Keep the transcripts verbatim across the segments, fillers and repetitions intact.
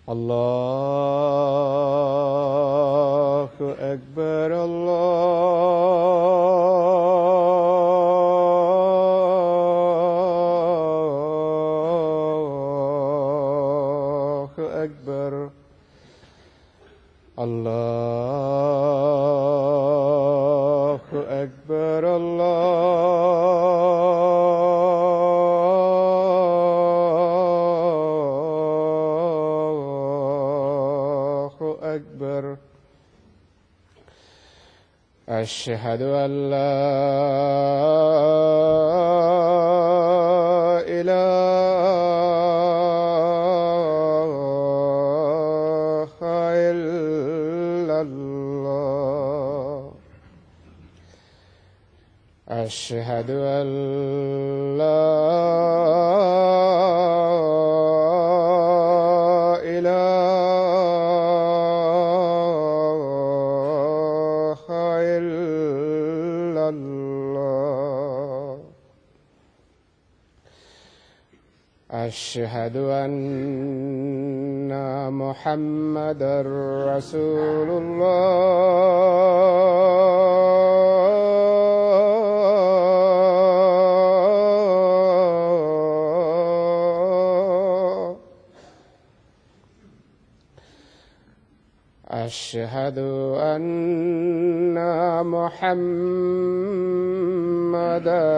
الله أكبر الله أكبر الله أكبر الله أكبر. أشهد أن لا إله إلا الله. أشهد أن لا إله إلا الله. أشهد أن محمدًا رسول الله. أشهد أن محمدًا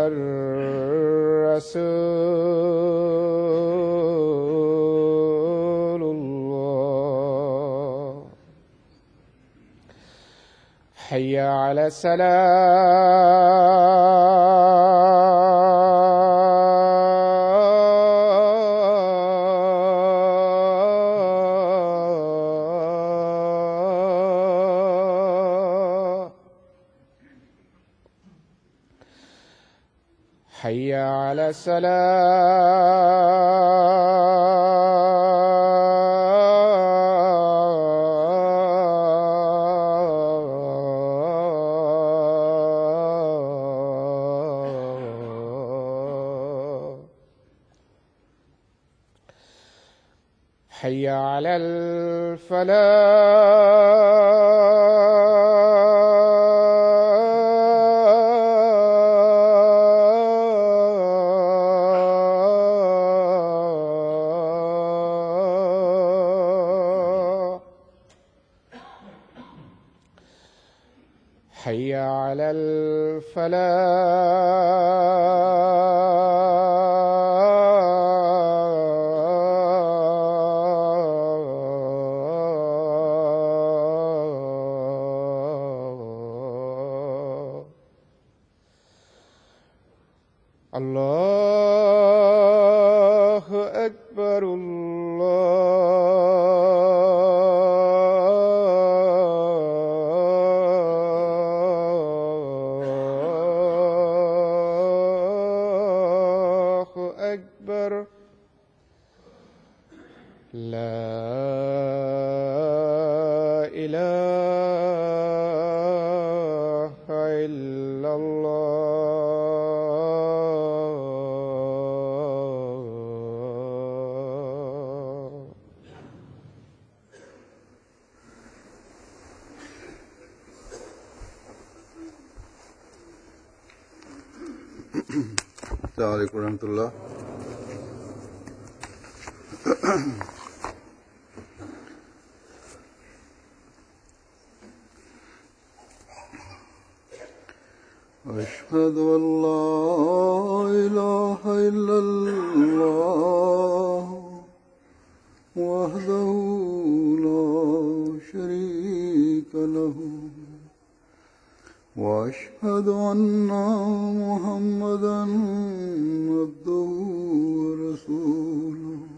رسول الله. حي على الصلاة. حي على الصلاة. حي على الفلاح. حي على الفلاح. الله أكبر الله أكبر. لا إله إلا الله. السلام عليكم ورحمة الله. أشهد أن لا إله إلا الله وحده لا شريك له وأشهد أن محمدًا عبده ورسوله.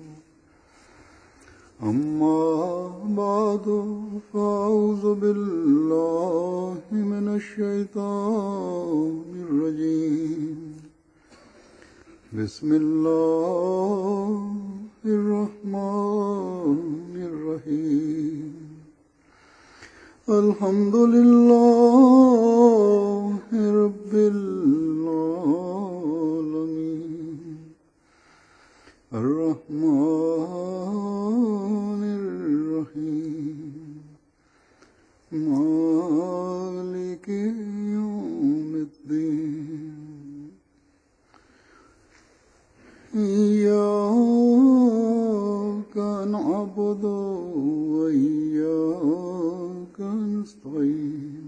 أما بعد فأعوذ بالله من الشيطان الرجيم. بسم الله الرحمن الرحيم. الحمد لله رب العالمين الرحمن إياك نعبد وإياك نستعين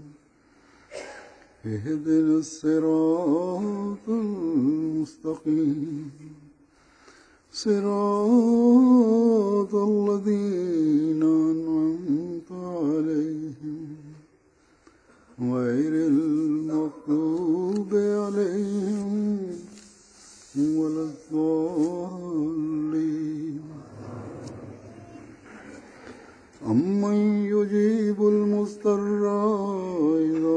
اهدنا الصراط المستقيم صراط الذين أنعمت عليهم غير المغضوب عليهم ولا الضالين أمن يجيب المضطر إذا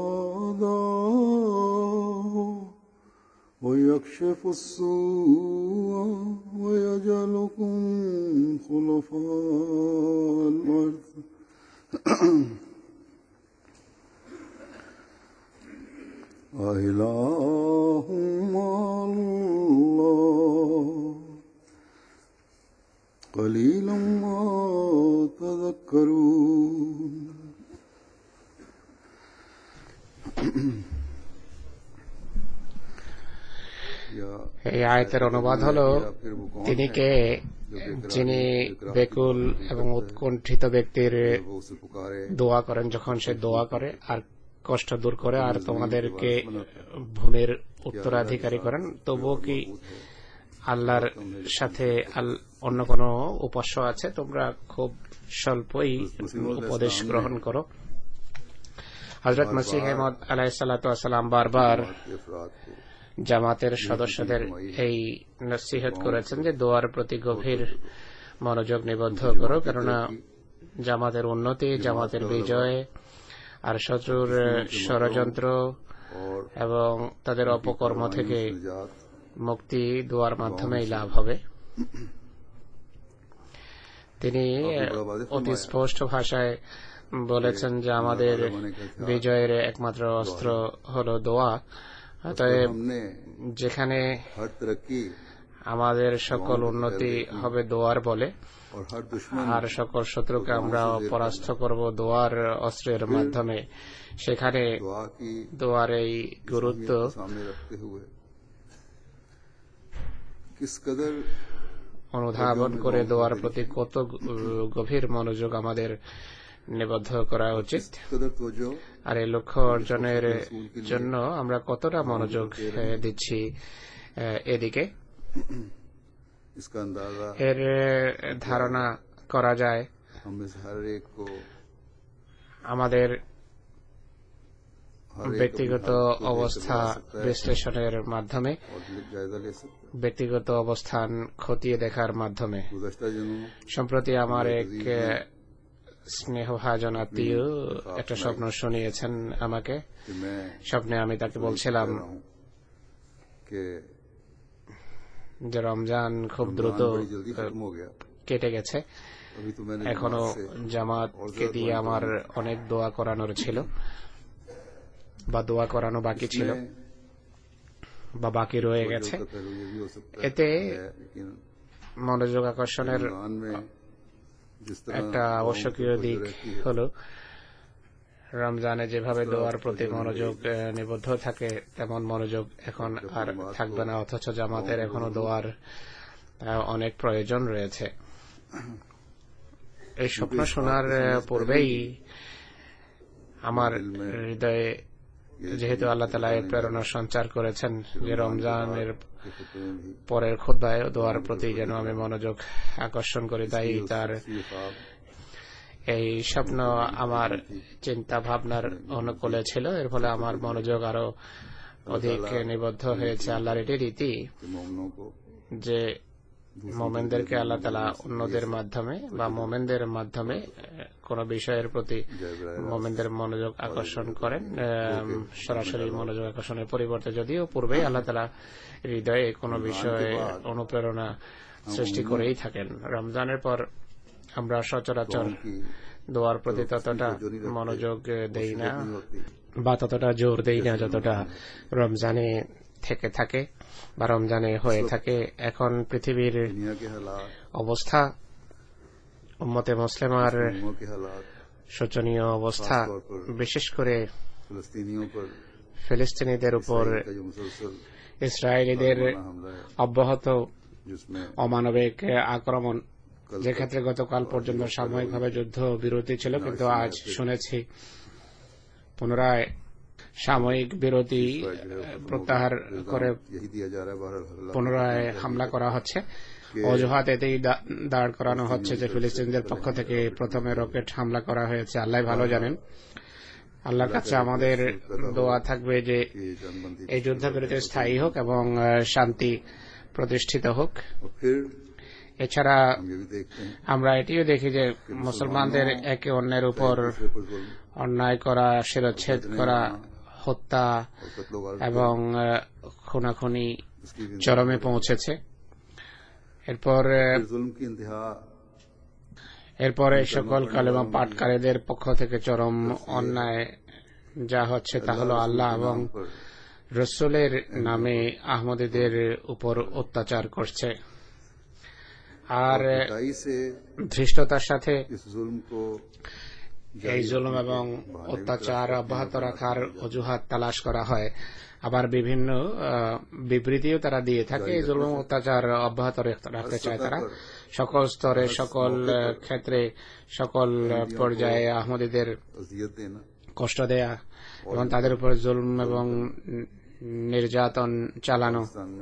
دعاه ويكشف السوء ويجعلكم خلفاء الأرض أإله مع الله قليلا ما تذكرون এই আয়াতের অনুবাদ হলো, তিনি কে যিনি বেকুল এবং উৎকণ্ঠিত ব্যক্তির দোয়া করেন যখন সে দোয়া করে আর কষ্ট দূর করে আর তোমাদেরকে ভূমির উত্তরাধিকারী করেন, তবুও কি আল্লাহর সাথে অন্য কোন উপাস্য আছে? তোমরা খুব স্বল্পই উপদেশ গ্রহণ করো। হযরত মসিহ মউদ আলাইহিস সালাতু ওয়াস সালাম বারবার জামাতের সদস্যদের এই নসিহত করেছেন যে দোয়ার প্রতি গভীর মনোযোগ নিবদ্ধ করো, কেননা জামাতের উন্নতি, জামাতের বিজয় আর শত্রুর ষড়যন্ত্র এবং তাদের অপকর্ম থেকে মুক্তি দোয়ার মাধ্যমেই লাভ হবে। তিনি অতি স্পষ্ট ভাষায় বলেছেন যে আমাদের বিজয়ের একমাত্র অস্ত্র হলো দোয়া। অতএব যেখানে আমাদের সকল উন্নতি হবে দোয়ার বলে আর সকল শত্রুকে আমরা পরাস্ত করব দোয়ার অস্ত্রের মাধ্যমে, সেখানে দোয়ার এই গুরুত্ব অনুধাবন করে দোয়ার প্রতি কত গভীর মনোযোগ আমাদের নিবদ্ধ করা উচিত আর এই লক্ষ্য অর্জনের জন্য আমরা কতটা মনোযোগ দিচ্ছি এদিকে, এর ধারণা করা যায় আমাদের ব্যক্তিগত অবস্থা বিশ্লেষণের মাধ্যমে, ব্যক্তিগত অবস্থান খতিয়ে দেখার মাধ্যমে। সম্প্রতি আমার এক স্নেহভাজন আত্মীয় একটা স্বপ্ন শুনিয়েছেন আমাকে। স্বপ্নে আমি তাকে বলছিলাম যে রমজান খুব দ্রুত কেটে গেছে, এখনো জামাতকে দিয়ে আমার অনেক দোয়া করানোর ছিল বা দোয়া করানো বাকি ছিল বা বাকি রয়ে গেছে। এতে মনোযোগ আকর্ষণের একটা আবশ্যকীয় দিক হলো রমজানে যেভাবে দোয়ার প্রতি মনোযোগ নিবদ্ধ থাকে তেমন মনোযোগ এখন আর থাকবে না, অথচ জামাতের এখনো দোয়ার অনেক প্রয়োজন রয়েছে। এই স্বপ্ন শোনার পূর্বেই আমার হৃদয়ে যেহেতু আল্লাহ তাআলা এর প্রেরণা সঞ্চার করেছেন যে রমজানের পরের খুতবায় দোয়ার প্রতি যেন আমি মনোযোগ আকর্ষণ করি, তাই তার এই স্বপ্ন আমার চিন্তা ভাবনার অনুকূলে ছিল। এর ফলে আমার মনোযোগ আরো অধিক নিবদ্ধ হয়েছে। আল্লাহর এটি রীতি যে মোমেনদেরকে আল্লাহ তাআলা অন্যদের মাধ্যমে বা মোমেনদের মাধ্যমে কোন বিষয়ের প্রতি মোমেনদের মনোযোগ আকর্ষণ করেন, সরাসরি মনোযোগ আকর্ষণের পরিবর্তে। যদিও পূর্বেই আল্লাহ তাআলা হৃদয়ে কোন বিষয়ে অনুপ্রেরণা সৃষ্টি করেই থাকেন। রমজানের পর আমরা সচরাচর দোয়ার প্রতি ততটা মনোযোগ দেই না বা ততটা জোর দেই না যতটা রমজানে থেকে থাকে বা রমজানে হয়ে থাকে। এখন পৃথিবীর অবস্থা, উম্মতে মুসলিমার শোচনীয় অবস্থা, বিশেষ করে ফিলিস্তিনিদের উপর ইসরায়েলিদের অব্যাহত অমানবিক আক্রমণ যে ক্ষেত্রে গতকাল পর্যন্ত সাময়িকভাবে যুদ্ধ বিরতি ছিল, কিন্তু আজ শুনেছি পুনরায় সাময়িক বিরতি প্রত্যাহার করে পুনরায় হামলা করা হচ্ছে। অজুহাত এতেই দাঁড় করানো হচ্ছে যে ফিলিস্তিনদের পক্ষ থেকে প্রথমে রকেট হামলা করা হয়েছে। আল্লাহ ভালো জানেন। আল্লাহর কাছে আমাদের দোয়া থাকবে যে এই যুদ্ধবিরতি স্থায়ী হোক এবং শান্তি প্রতিষ্ঠিত হোক। এছাড়া আমরা এটিও দেখি যে মুসলমানদের একে অন্যের উপর অন্যায় করা, শিরচ্ছেদ করা, হত্যা এবং খুনাখুনি চরমে পৌঁছেছে। এরপর এরপরে সকল কালেমা পাঠকারীদের পক্ষ থেকে চরম অন্যায় যা হচ্ছে তা হল আল্লাহ এবং রসুলের নামে আহমদীদের উপর অত্যাচার করছে। আর ধৃষ্টতার সাথে এই জুলুম এবং অত্যাচার অব্যাহত রাখার অজুহাত তালাশ করা হয়। আবার বিভিন্ন বিবৃতিও তারা দিয়ে থাকে। এই জুলুম অত্যাচার অব্যাহত রাখতে চায় তারা সকল স্তরে, সকল ক্ষেত্রে, সকল পর্যায়ে আহমদীদের কষ্ট দেয়া এবং তাদের উপর জুলুম এবং নির্যাতন চালানো,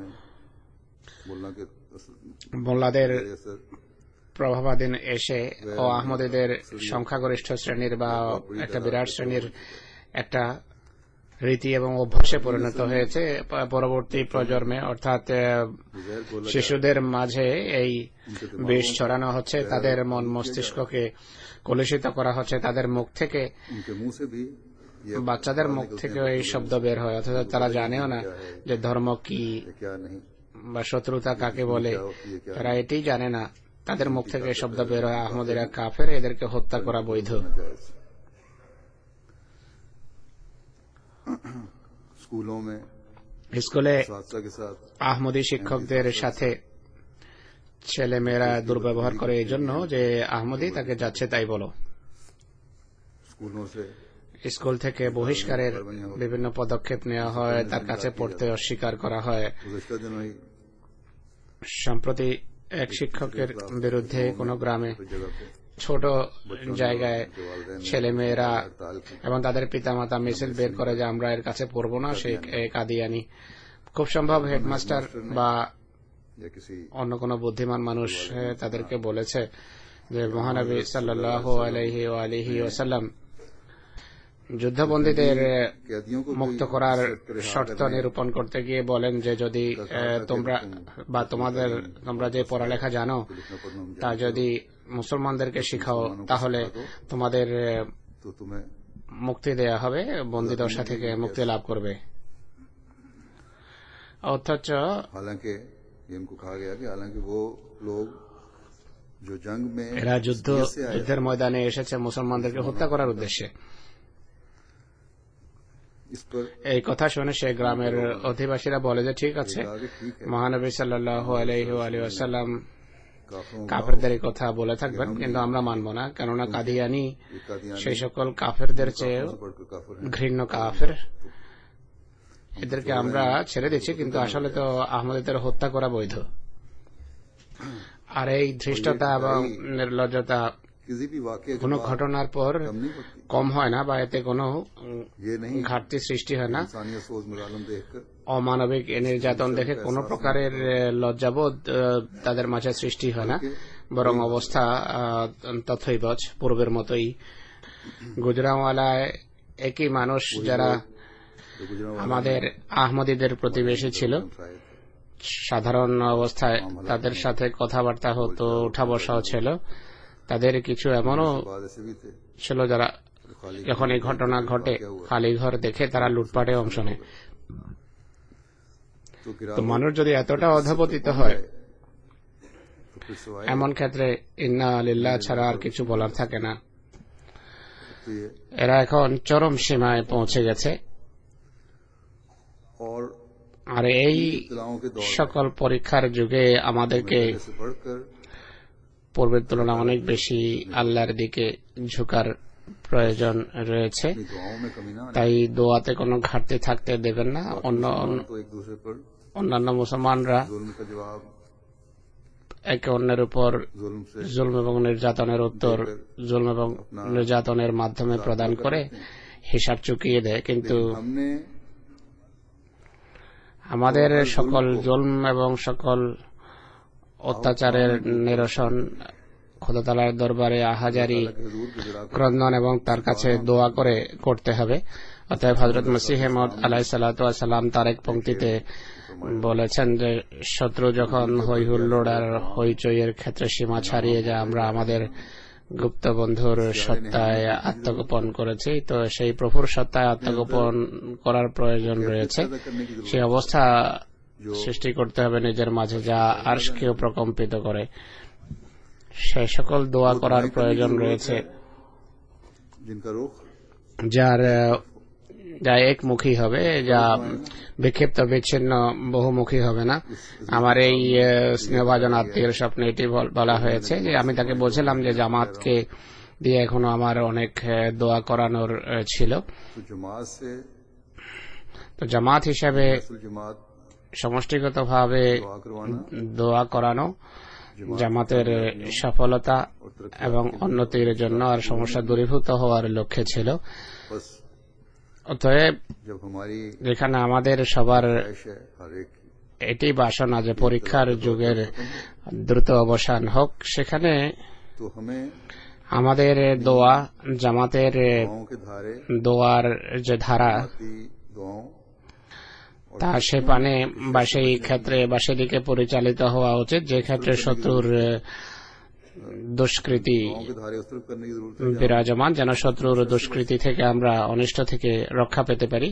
মোল্লাদের প্রভাবাধীন এসে ও আহমদীদের সংখ্যাগরিষ্ঠ শ্রেণীর বা একটা বিরাট শ্রেণীর একটা রীতি এবং অভ্যাসে পরিণত হয়েছে। পরবর্তী প্রজন্মে অর্থাৎ শিশুদের মাঝে এই বিষ ছড়ানো হচ্ছে, তাদের মন মস্তিষ্ককে কলুষিত করা হচ্ছে, তাদের মুখ থেকে, বাচ্চাদের মুখ থেকে এই শব্দ বের হয়, অথচ তারা জানেও না যে ধর্ম কি বা শত্রুতা কাকে বলে। তারা এটি জানে না, তাদের মুখ থেকে শব্দ বের হয় আহমদীরা কাফের, এদেরকে হত্যা করা বৈধ। স্কুলে আহমদী শিক্ষকদের সাথে ছেলে মেয়েরা দুর্ব্যবহার করে এই জন্য যে আহমদী, তাকে যাচ্ছে তাই বলো। স্কুল থেকে বহিষ্কারের বিভিন্ন পদক্ষেপ নেওয়া হয়, তার কাছে পড়তে অস্বীকার করা হয়। সম্প্রতি এক শিক্ষকের বিরুদ্ধে কোন গ্রামে ছোট জায়গায় ছেলে মেয়েরা এবং তাদের পিতামাতা মিছিল বের করে যে আমরা এর কাছে পড়ব না, সে কাদিয়ানি। খুব সম্ভব হেডমাস্টার বা অন্য কোন বুদ্ধিমান মানুষ তাদেরকে বলেছে যে মহানবী সাল্লাল্লাহু আলাইহি ওয়া আলিহি ওয়াসাল্লাম যুদ্ধবন্দীদের মুক্ত করার শর্ত নিরূপণ করতে গিয়ে বলেন যে যদি তোমরা বা তোমাদের তোমরা যে পড়ালেখা জানো তা যদি মুসলমানদেরকে শিখাও তাহলে তোমাদের মুক্তি দেয়া হবে, বন্দীদশা থেকে মুক্তি লাভ করবে। অথচ এরা যুদ্ধ যুদ্ধের ময়দানে এসেছে মুসলমানদেরকে হত্যা করার উদ্দেশ্যে। এই কথা শুনে সে গ্রামের অধিবাসীরা বলে যে ঠিক আছে, মহানবী সাল্লাল্লাহু আলাইহি ওয়াসাল্লাম কাফেরদের এই কথা বলে থাকবেন, কিন্তু আমরা মানব না, কেননা কাদিয়ানি সেই সকল কাফেরদের চেয়ে ঘৃণ্য কাফের। এদেরকে আমরা ছেড়ে দিচ্ছি, কিন্তু আসলে তো আহমদীদের হত্যা করা বৈধ। আর এই ধৃষ্টতা এবং নির্লজ্জতা কোন ঘটনার পর কম হয় না বা এতে কোনো ঘাটতি সৃষ্টি হয় না। অমানবিক নির্যাতন দেখে কোনো প্রকারের লজ্জাবোধ তাদের মাঝে সৃষ্টি হয় না, বরং অবস্থা তথৈবচ পূর্বের মতোই। গুজরাওয়ালায় একই মানুষ যারা আমাদের আহমদীদের প্রতিবেশী ছিল, সাধারণ অবস্থায় তাদের সাথে কথাবার্তা হতো, উঠা বসাও ছিল। তাদের কিছু এমনও ছিল যারা যখন এই ঘটনা ঘটে খালি ঘর দেখে তারা লুটপাটে অংশ নেয়। তো মানুষ যদি এতটা অধঃপতিত হয়, এমন ক্ষেত্রে ইন্না লিল্লাহ ছাড়া আর কিছু বলার থাকে না। এরা এখন চরম সীমায় পৌঁছে গেছে। আর এই সকল পরীক্ষার যুগে আমাদেরকে পূর্বের তুলনায় অনেক বেশি আল্লাহর দিকে ঝুঁকার প্রয়োজন রয়েছে। তাই দোয়াতে কোনো ঘাটতি থাকতে দেবেন না। অন্য অন্যান্য মুসলমানরা একে অন্যের উপর जुल्म से জুলম এবং নির্যাতনের উত্তর জুলম এবং নির্যাতনের মাধ্যমে প্রদান করে হিসাব চুকিয়ে দেয়, কিন্তু लेकिन हमने আমাদের সকল জুলম এবং সকল অত্যাচারের নিরসন খোদা তাআলার দরবারে আহাজারি हुजूर की दराज ক্রন্দন এবং তার কাছে দোয়া করে করতে হবে। অতএব হযরত মসিহ মাউদ আলাইহিস সালাতু ওয়াস সালাম তার এক পংক্তিতে বলেছেন যে শত্রু যখন হই হুল্লোড় আর হইচইয়ের ক্ষেত্রে সীমা ছাড়িয়ে যায়, আমরা আমাদের গুপ্ত বন্ধুর সত্তায় আত্মগোপন করেছি, তো সেই প্রভুর সত্তায় আত্মগোপন করার প্রয়োজন রয়েছে। সেই অবস্থা সৃষ্টি করতে হবে নিজের মাঝে যা আরশকেও প্রকম্পিত করে। সেই সকল দোয়া করার প্রয়োজন রয়েছে जिनका रुख যার যা একমুখী হবে, যা বিক্ষিপ্ত বিচ্ছিন্ন বহুমুখী হবে না। আমার এই স্নেহভাজন আত্মীয়ের স্বপ্নে এটি বলা হয়েছে যে আমি তাকে বলছিলাম যে জামাতকে দিয়ে এখনো আমার অনেক দোয়া করানোর ছিল, तो जमात से তো জামাত হিসাবে असल जमात সমষ্টিগতভাবে दुआ करवाना দোয়া করানো জামাতের সফলতা এবং উন্নতির জন্য আর সমস্যা দূরীভূত হওয়ার লক্ষ্যে ছিল। बस অতএব जब हमारी যেখানে আমাদের সবার ख्वाहिश है हर एक की এটি বাসনা যে পরীক্ষার যুগের দ্রুত অবসান হোক, সেখানে तो हमें আমাদের দোয়া জামাতের दुआओं के धारे দোয়ার যে ধারা आती दुआओं তা সে পানে বা সেই ক্ষেত্রে বা সেদিকে পরিচালিত হওয়া উচিত যে ক্ষেত্রে শত্রুর দুষ্কৃতি दुआओं के धारे उस तरफ करने की जरूरत है বিরাজমান, যেন শত্রুর দুষ্কৃতি থেকে আমরা অনিষ্ট থেকে রক্ষা পেতে পারি।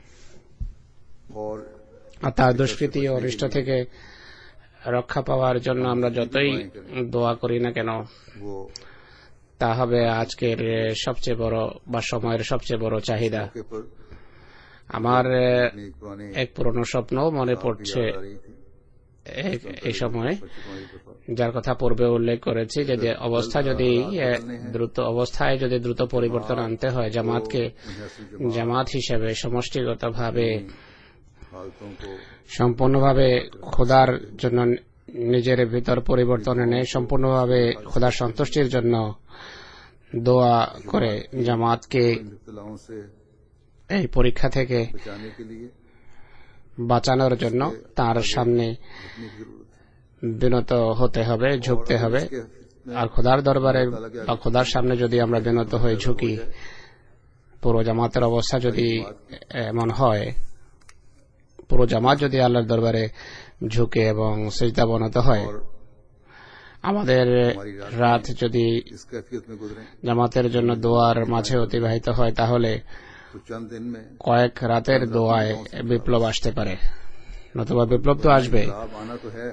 और আর তার দুষ্কৃতি ও অনিষ্ট থেকে রক্ষা পাওয়ার জন্য আমরা যতই দোয়া করি না কেন, वो তা হবে আজকের সবচেয়ে বড় বা সময়ের সবচেয়ে বড় চাহিদা। के पर আমার अपनी एक पुरानी এক পুরনো স্বপ্ন মনে পড়ছে याद आ रही थी এক- এই সময়, बच्चे तुम्हारी तरफ যার কথা পূর্বে উল্লেখ করেছি যে যে অবস্থা যদি এ, দ্রুত অবস্থায় যদি দ্রুত পরিবর্তন আনতে হয়, জামাতকে জামাত হিসেবে সমষ্টিগতভাবে हालतों को সম্পূর্ণভাবে খোদার জন্য নিজের ভিতর পরিবর্তন এনে সম্পূর্ণভাবে খোদার সন্তুষ্টির জন্য দোয়া করে জামাতকে इब्तिलाओं से এই পরীক্ষা থেকে बचाने के लिए বাঁচানোর জন্য তার সামনে अपनी जरूरत বিনত হতে হবে, ঝুঁকতে হবে। আর খোদার দরবারে বা খোদার সামনে যদি আমরা বিনত হয়ে ঝুঁকি, পুরো জামাতের অবস্থা যদি এমন হয়, পুরো জামাত যদি আল্লাহর দরবারে ঝুঁকে এবং সিজদা বনত হয়, और আমাদের রাত যদি इस कैफियत में गुजरे জামাতের জন্য দোয়ার মাঝে অতিবাহিত হয়, তাহলে तो चंद दिन में কয়েক রাতের দোয়ায় বিপ্লব আসতে পারে, নতুবা বিপ্লব তো আসবে। लाभ आना तो है,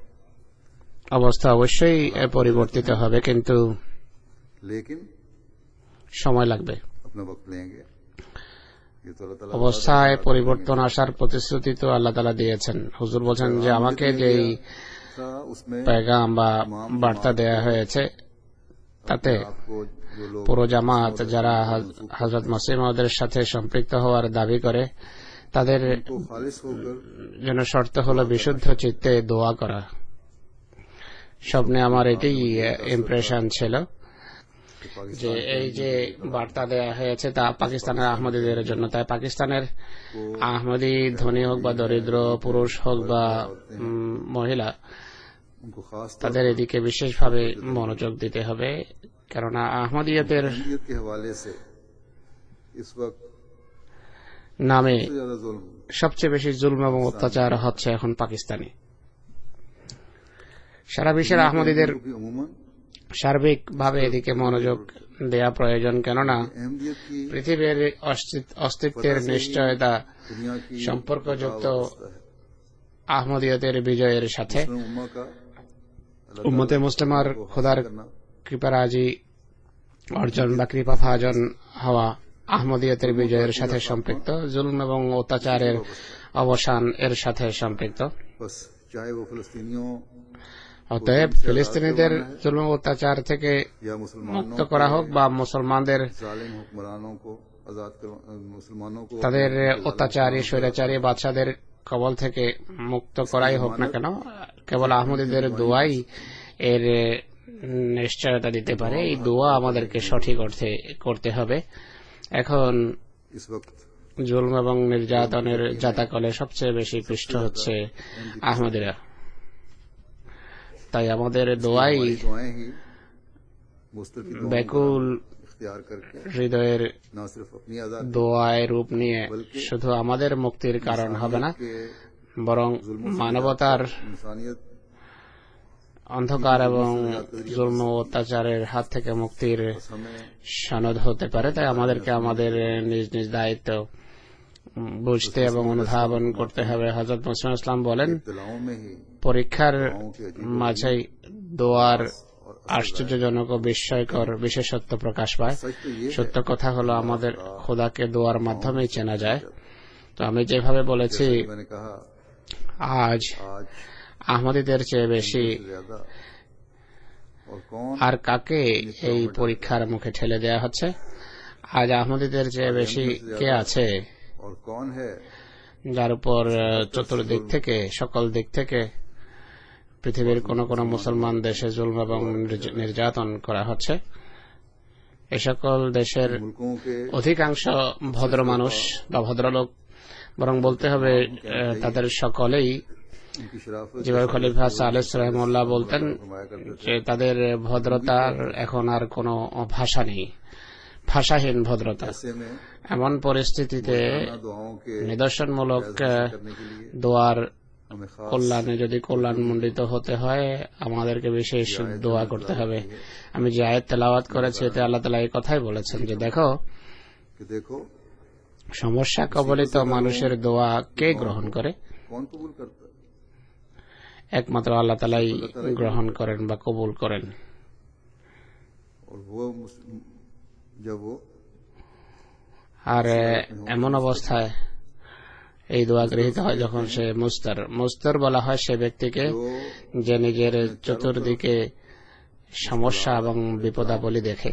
অবস্থা অবশ্যই পরিবর্তিত হবে, কিন্তু लेकिन সময় লাগবে। अपना वक्त लेंगे। ये तो अल्लाह ताला অবস্থায় পরিবর্তন আসার প্রতিশ্রুতি তো আল্লাহ তাআলা দিয়েছেন। হুজুর বলেন যে আমাকে যেই सा उसमें পেগাম বা বার্তা দেয়া হয়েছে, তাতে आपको जो लोग পুরো জামাত যারা হযরত মসিহ মাউদের সাথে সম্পৃক্ত হওয়ার দাবি করে, তাদের को खालिस होकर জন্য শর্ত হলো বিশুদ্ধ চিত্তে দোয়া করা। স্বপ্নে আমার এটি ইমপ্রেশন ছিল যে এই যে বার্তা দেয়া হয়েছে তা পাকিস্তানের আহমদীদের জন্য, তাই পাকিস্তানের আহমদী ধনী হোক বা দরিদ্র, পুরুষ হোক বা উম, মহিলা, उनको खास তাদের এদিকে বিশেষভাবে মনোযোগ দিতে হবে, কেননা আহমদিয়তের तौर के हवाले से इस वक्त নামে सबसे ज्यादा जुल्म সবচেয়ে বেশি জুলম এবং অত্যাচার হচ্ছে এখন পাকিস্তানে। সারা বিশ্বের আহমদীদের भी अमूमन সার্বিকভাবে এদিকে মনোযোগ দেয়া প্রয়োজন, কেননা अहमियत की পৃথিবীর অস্তিত্ব- অস্তিত্বের নিশ্চয়তা दुनिया की সম্পর্কযুক্ত আহমদিয়তের বিজয়ের সাথে। मुस्लिम उम्मा का अल्लाह উম্মতে মুসলিমার को খোদার करना কৃপারাজি অর্জন বা কৃপা ভাজন হওয়া আহমদিয়তের বিজয়ের সাথে সম্পৃক্ত, জুলম এবং অত্যাচারের অবসান এর সাথে সম্পৃক্ত। बस चाहे वो फिलिस्तीनियों অতএব ফিলিস্তিনিদের জুলম অত্যাচার থেকে या মুক্ত मुसलमानों করা হোক বা মুসলমানদের जालिम हुक्मरानों को आजाद कर मुसलमानों को তাদের অত্যাচারী স্বৈরাচারী বাদশাদের কবল থেকে মুক্ত করাই হোক না কেন, কেবল আহমদীদের দোয়াই এর নিশ্চয়তা দিতে পারে। এই দোয়া আমাদেরকে সঠিক অর্থে করতে হবে। এখন इस वक्त জুলম এবং নির্যাতনের জাতাকলে সবচেয়ে বেশি পৃষ্ঠ হচ্ছে আহমদীরা। তাই আমাদের দোয়াই हमारी दुआएं ही मुस्तर की दुआओं ব্যাকুল को इख्तियार करके হৃদয়ের न सिर्फ अपनी आजादी দোয়ায় রূপ নিয়ে শুধু আমাদের মুক্তির কারণ হবে না, के বরং মানবতার इंसानियत অন্ধকার এবং জুলম ও অত্যাচারের হাত থেকে মুক্তির हमें সনদ হতে পারে। তাই আমাদেরকে আমাদের নিজ নিজ দায়িত্ব বুঝতে এবং অনুধাবন করতে হবে। হযরত মুসলিম ইসলাম বলেন, इब्तिलाओं में ही পরীক্ষার মাঝেই দোয়ার আশ্চর্যজনক ও বিস্ময়কর বিশেষত্ব প্রকাশ পায়। सच तो ये সত্য কথা হলো আমাদের খোদাকে দোয়ার মাধ্যমেই চেনা যায়। তো আমি যেভাবে বলেছি, मैंने कहा আজ आज আহমদীদের চেয়ে বেশি ज्यादा और कौन আর কাকে এই পরীক্ষার মুখে ঠেলে দেয়া হচ্ছে? আজ আহমদীদের চেয়ে বেশি কে আছে और कौन है যার উপর চতুর্দিক থেকে, সকল দিক থেকে পৃথিবীর কোন কোন মুসলমান দেশে জুলম এবং নির্যাতন করা হচ্ছে? এ সকল দেশের मुल्कों के অধিকাংশ ভদ্র মানুষ বা ভদ্রলোক, বরং বলতে হবে তাদের সকলেই, उनकी शराफत যেভাবে খলিফা সালেহ রহমুল্লাহ বলতেন फरमाया करते थे যে তাদের ভদ্রতার এখন আর কোনো ভাষা নেই, ভাষাহীন ভদ্রতা। ऐसे में এমন পরিস্থিতিতে ना दुआओं के নিদর্শনমূলক करने के लिए দোয়ার हमें खास কল্যাণে যদি কল্যাণমণ্ডিত হতে হয়, আমাদেরকে বিশেষ দোয়া করতে হবে। আমি যে আয়াত তেলাওয়াত করেছি এতে আল্লাহ তাআলা এই কথাই বলেছেন যে, দেখো कि देखो সমস্যা কবলিত মানুষের দোয়া কে গ্রহণ করে? कौन कबूल करता है। একমাত্র আল্লাহ তাআলাই গ্রহণ করেন বা কবুল করেন। और वो मुस- जब वो আর এমন অবস্থায় এই দোয়া গৃহীত হয় যখন সে মুস্তার মুস্তার বলা হয় সে ব্যক্তিকে जो যে নিজের চতুর্দিকে সমস্যা এবং বিপদাবলী দেখে,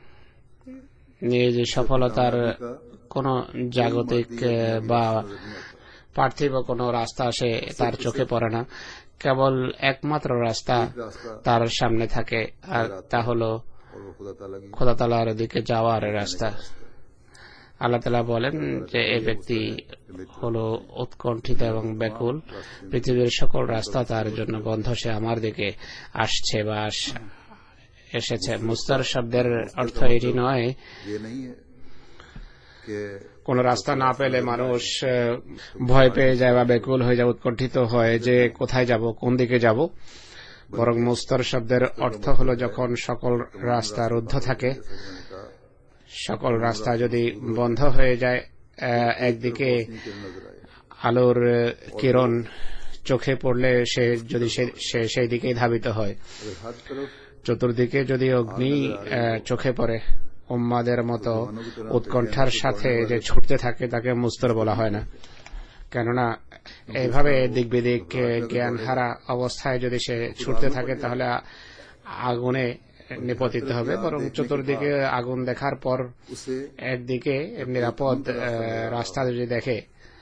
নিজ সফলতার কোন জাগতিক বা পার্থিব কোন রাস্তা সে তার চোখে পড়ে না, কেবল একমাত্র রাস্তা रास्ता তার সামনে থাকে, আর তা হলো और वो खुदा ताला की খোদা তাআলার দিকে যাওয়ার রাস্তা। আল্লাহ তাআলা বলেন যে এই ব্যক্তি হলো উৎকণ্ঠিত এবং ব্যাকুল, পৃথিবীর সকল রাস্তা তার জন্য বন্ধ, সে আমার দিকে আসছে বা আস- এসেছে। মুস্তার শব্দের অর্থ এটি নয় ये नहीं है कि কোন রাস্তা না পেলে মানুষ আহ, ভয় পেয়ে যায় বা ব্যাকুল হয়ে যায়, উৎকণ্ঠিত হয় যে কোথায় যাব, কোন দিকে যাব। বরং মুস্তার শব্দের অর্থ হলো যখন সকল রাস্তা রুদ্ধ থাকে, मैंने कहा সকল রাস্তা যদি বন্ধ হয়ে যায়, আহ, একদিকে नीचे नजर आए আলোর আহ, কিরণ চোখে পড়লে সে যদি সে- সে সেই দিকেই ধাবিত হয়, अगर हर तरफ চতুর্দিকে যদি অগ্নি আহ, চোখে পড়ে, উম্মাদের মতো উৎকণ্ঠার সাথে যে ছুটতে থাকে তাকে মুস্তর বলা হয় না। কেননা এইভাবে দিক বিদিক জ্ঞান হারা অবস্থায় যদি সে ছুটতে থাকে তাহলে আগুনে নিপতিত হবে। বরং চতুর্দিকে আগুন দেখার পর उसे একদিকে নিরাপদ আহ, রাস্তা যদি দেখে,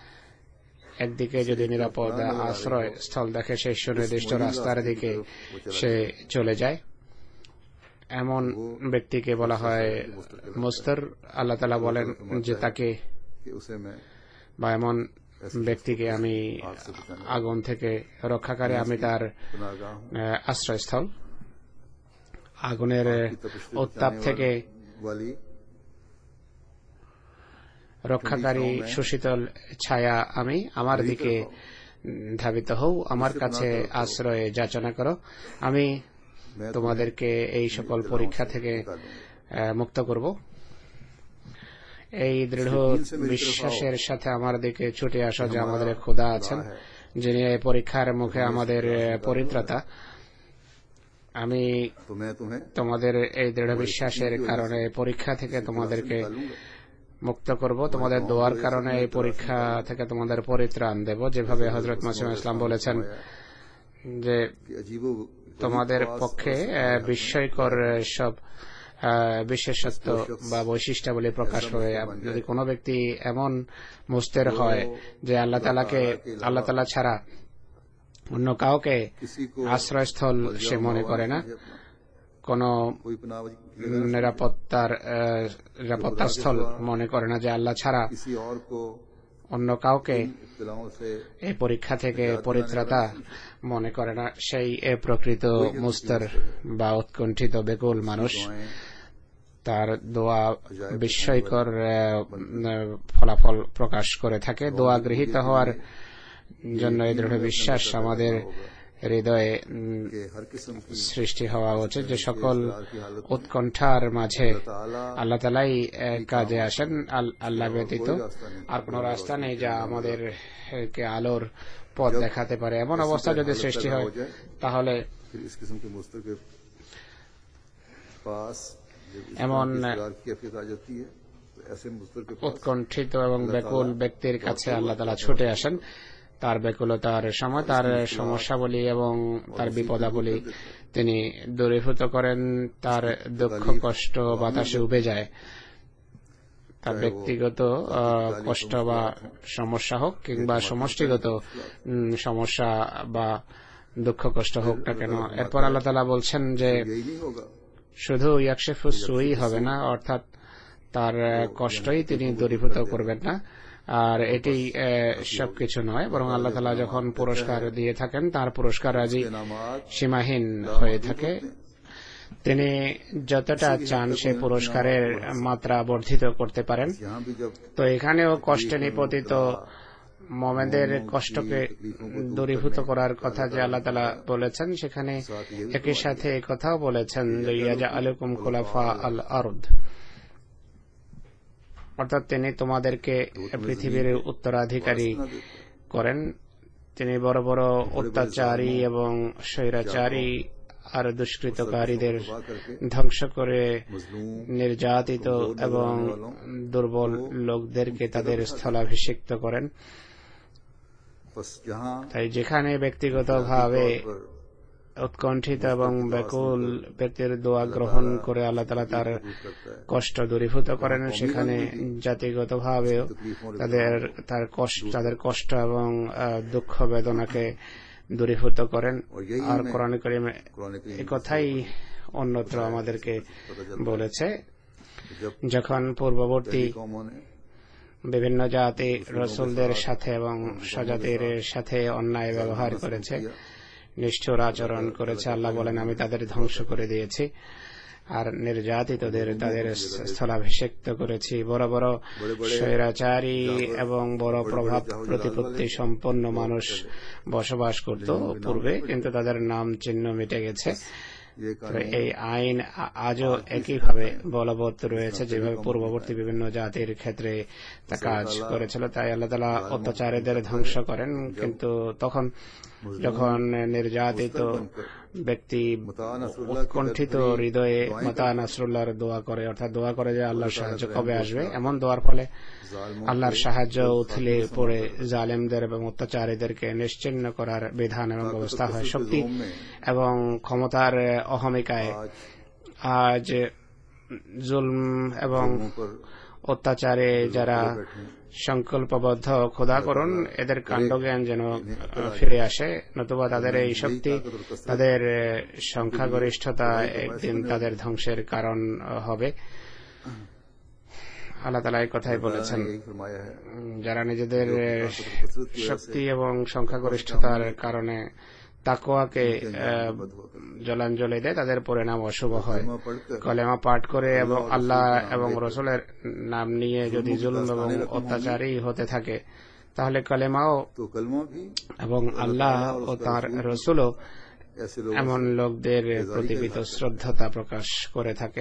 একদিকে যদি নিরাপদ আশ্রয় স্থল দেখে, সেই সুনির্দিষ্ট রাস্তার দিকে সে চলে যায়। এমন ব্যক্তিকে বলা হয় মুস্তার। আল্লাহ তাআলা বলেন যে তাকে कि उसे मैं বা এমন ব্যক্তিকে আমি আগুন থেকে রক্ষাকারী, আমি তার गुनाहगार हूं আহ, আশ্রয়স্থল। আগুনের की तपिश से উত্তাপ बचाने থেকে वाली রক্ষাকারী সুশীতল ছায়া আমি, আমার দিকে ধাবিত হও, আমার কাছে আশ্রয় যাচনা করো, আমি मैं তোমাদেরকে এই সকল পরীক্ষা থেকে আহ, মুক্ত করব। এই দৃঢ় বিশ্বাসের সাথে আমার দিকে ছুটে আসা যে আমাদের খোদা আছেন, যিনি এই পরীক্ষার মুখে আমাদের আহ, পরিত্রাতা। আমি तो मैं तुम्हें তোমাদের এই দৃঢ় বিশ্বাসের কারণে পরীক্ষা থেকে তোমাদেরকে निकालूंगा মুক্ত করব, তোমাদের দোয়ার কারণে এই পরীক্ষা থেকে তোমাদের পরিত্রাণ দেব। যেভাবে হযরত মুসলিম ইসলাম বলেছেন যে कि अजीब তোমাদের পক্ষে আহ, বিস্ময়কর সব বিশেষত্ব বা বৈশিষ্ট্যাবলী প্রকাশ করে। যদি কোনো ব্যক্তি এমন মুস্তের হয় যে আল্লাহ তাআলাকে আল্লাহ তাআলা ছাড়া অন্য কাউকে আশ্রয়স্থল সে মনে করে না, কোন নিরাপত্তার নিরাপত্তা স্থল মনে করে না, যে আল্লাহ ছাড়া অন্য কাউকে এই পরীক্ষা থেকে পরিত্রাতা মনে করে না, সেই প্রকৃত মুস্তার বা উৎকণ্ঠিত বেকুল মানুষ। তার দোয়া বিস্ময়কর ফলাফল প্রকাশ করে থাকে। দোয়া গৃহীত হওয়ার জন্য এই দৃঢ় বিশ্বাস আমাদের হৃদয়ে সৃষ্টি হওয়া উচিত যে সকল উৎকণ্ঠার মাঝে আল্লাহ তাআলাই কাজে আসেন। আল্লাহ ব্যতীত আর কোন রাস্তা নেই যা আমাদেরকে আলোর পথ দেখাতে পারে। এমন অবস্থা যদি সৃষ্টি হয় তাহলে এমন উৎকণ্ঠিত এবং ব্যাকুল ব্যক্তির কাছে আল্লাহ তাআলা ছুটে আসেন। তার ব্যাকুলতার সময় তার সমস্যাবলী এবং তার বিপদাবলী তিনি দূরীভূত করেন। তার দুঃখ কষ্ট বাতাসে উবে যায়। তার ব্যক্তিগত কষ্ট বা সমস্যা হোক কিংবা সমষ্টিগত সমস্যা বা দুঃখ কষ্ট হোক না কেন। এরপর আল্লাহ তাআলা বলছেন যে শুধু ইয়াকশিফু সুই হবে না, অর্থাৎ তার কষ্টই তিনি দূরীভূত করবেন না। আর এটি সবকিছু নয়, বরং আল্লাহ তাআলা যখন পুরস্কার দিয়ে থাকেন তার পুরস্কার রাজি সীমাহীন হয়ে থাকে। তিনি যতটা চান সে পুরস্কারের মাত্রা বর্ধিত করতে পারেন। তো এখানেও কষ্টে নিপতিত মুমিনদের কষ্টকে দূরীভূত করার কথা যে আল্লাহ তাআলা বলেছেন, সেখানে একই সাথে এই কথাও বলেছেন যে ইয়াজআলুকুম খুলাফা আল আরদ, অর্থাৎ তিনি তোমাদেরকে পৃথিবীর উত্তরাধিকারী করেন। তিনি বড় বড় অত্যাচারী এবং স্বৈরাচারী আর দুষ্কৃতকারীদের ধ্বংস করে নির্যাতিত এবং দুর্বল লোকদেরকে তাদের স্থলাভিষিক্ত করেন। তাই যেখানে ব্যক্তিগতভাবে উৎকণ্ঠিত এবং ব্যাকুল ব্যক্তির দোয়া গ্রহণ করে আল্লাহ তাআলা তার কষ্ট দূরীভূত করেন, সেখানে জাতিগতভাবেও তাদের তার কষ্ট তাদের কষ্ট এবং দুঃখ বেদনাকে দূরীভূত করেন। আর কোরআন কারীমে এই কথাই অন্যত্র আমাদেরকে বলেছে, যখন পূর্ববর্তী বিভিন্ন জাতি রাসূলদের সাথে এবং স্বজাতির সাথে অন্যায় ব্যবহার করেছে, নিষ্ঠুর আচরণ করেছে, আল্লাহ বলেন আমি তাদের ধ্বংস করে দিয়েছি আর নির্যাতিতদের তাদের স্থলাভিষিক্ত করেছি। বড় বড় স্বৈরাচারী এবং বড় প্রভাব প্রতিপত্তি সম্পন্ন মানুষ বসবাস করত পূর্বে, কিন্তু তাদের নাম চিহ্ন মিটে গেছে। এই আইন আজও একইভাবে বলবৎ রয়েছে যেভাবে পূর্ববর্তী বিভিন্ন জাতির ক্ষেত্রে তা কাজ করেছিল। তাই আল্লাহ তাআলা অত্যাচারীদের ধ্বংস করেন, কিন্তু তখন যখন নির্যাতিত ব্যক্তি উৎকণ্ঠিত হৃদয়ে মাতা নাসরুল্লাহর দোয়া করে, অর্থাৎ দোয়া করে যে আল্লাহর সাহায্য কবে আসবে, এমন দোয়ার ফলে আল্লাহর সাহায্য উথলে পড়ে জালেমদের এবং অত্যাচারীদেরকে নিশ্চিহ্ন করার বিধান এবং ব্যবস্থা হয়। শক্তি এবং ক্ষমতার অহমিকায় আজ জুলম এবং অত্যাচারে যারা সংকল্পবদ্ধ, খোদা করুন এদের কাণ্ডজ্ঞান যেন ফিরে আসে, নতুবা তাদের এই শক্তি, তাদের সংখ্যাগরিষ্ঠতা একদিন তাদের ধ্বংসের কারণ হবে। আল্লাহ তাআলা এই কথাই বলেছেন, যারা নিজেদের শক্তি এবং সংখ্যাগরিষ্ঠতার কারণে তাকওয়াকে জলাঞ্জলি দেয়, তাদের পরিণাম অশুভ হয়। কলেমা পাঠ করে এবং আল্লাহ এবং রসুলের নাম নিয়ে যদি জুলম এবং অত্যাচারী হতে থাকে, তাহলে কলেমাও এবং আল্লাহ ও তার রসুলও এমন লোকদের প্রতি শ্রদ্ধা প্রকাশ করে থাকে।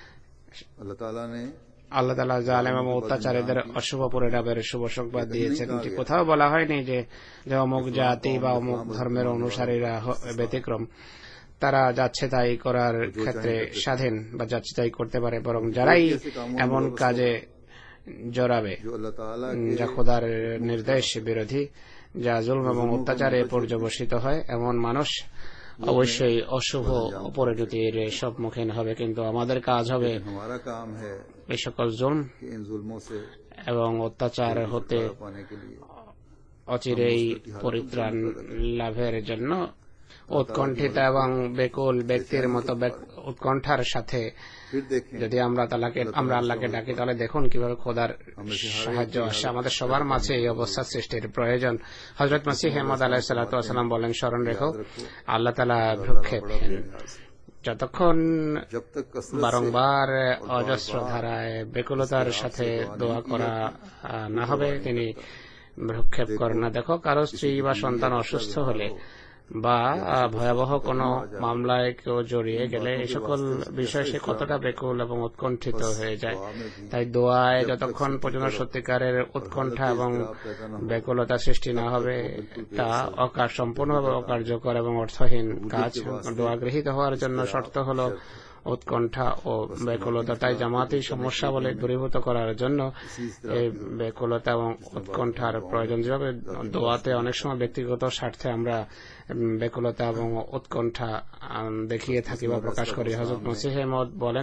আল্লাহ তাআলা জালেম এবং অত্যাচারীদের অশুভ পরিণামের শুভ সংবাদ দিয়েছেন। কোথাও বলা হয়নি যে অমুক জাতি বা অমুক ধর্মের অনুসারীরা ব্যতিক্রম, তারা যাচ্ছে তাই করার ক্ষেত্রে স্বাধীন বা যাচ্ছে তাই করতে পারে, বরং যারাই এমন কাজে জড়াবে যা খোদার নির্দেশ বিরোধী, যা জুলম এবং অত্যাচারে পর্যবসিত হয়, এমন মানুষ অবশ্যই অশুভ পরিণতির সম্মুখীন হবে, কিন্তু আমাদের কাজ হবে हमारा काम है এই সকল জুলম कि इन जुल्मों से এবং অত্যাচার হতে छुटकारा पाने के लिए অচিরেই পরিত্রাণ লাভের জন্য উৎকণ্ঠিত এবং বেকুল ব্যক্তির মতো উৎকণ্ঠার সাথে फिर देखें যদি আমরা তালাকে আমরা আল্লাহকে ডাকি, তাহলে দেখুন কিভাবে খোদার সাহায্য আসে। আমাদের সবার মাঝে এই অবস্থা সৃষ্টির প্রয়োজন। হযরত মসিহ মাউদ আলাইহিস সালাতু ওয়াস সালাম বলেন, স্মরণ রেখো আল্লাহ তাআলা ভ্রুক্ষেপ হেন। যতক্ষণ जब तक कसरत বারংবার অজস্র ধারায় বেকুলতার সাথে দোয়া করা না হবে, তিনি ভ্রুক্ষেপ করেন না। দেখো, কারো স্ত্রী বা সন্তান অসুস্থ হলে বা ভয়াবহ কোনো মামলায় কেউ জড়িয়ে গেলে এই সকল বিষয় সে কতটা বেকুল এবং উৎকণ্ঠিত হয়ে যায়। তাই দোয়ায় যতক্ষণ পর্যন্ত সত্যিকারের উৎকণ্ঠা এবং বেকুলতা সৃষ্টি না হবে, তা অকার সম্পূর্ণভাবে অকার্যকর এবং অর্থহীন কাজ। দোয়া গৃহীত হওয়ার জন্য শর্ত হলো উৎকণ্ঠা ও বেকুলতা। তাই জামাতি সমস্যা বলে দূরীভূত করার জন্য এই বেকুলতা এবং উৎকণ্ঠার প্রয়োজন। যেভাবে দোয়াতে অনেক সময় ব্যক্তিগত স্বার্থে আমরা বেকুলতা এবং উৎকণ্ঠা দেখিয়ে থাকি বা প্রকাশ করি, হযরত মসিহ মাউদ বলেন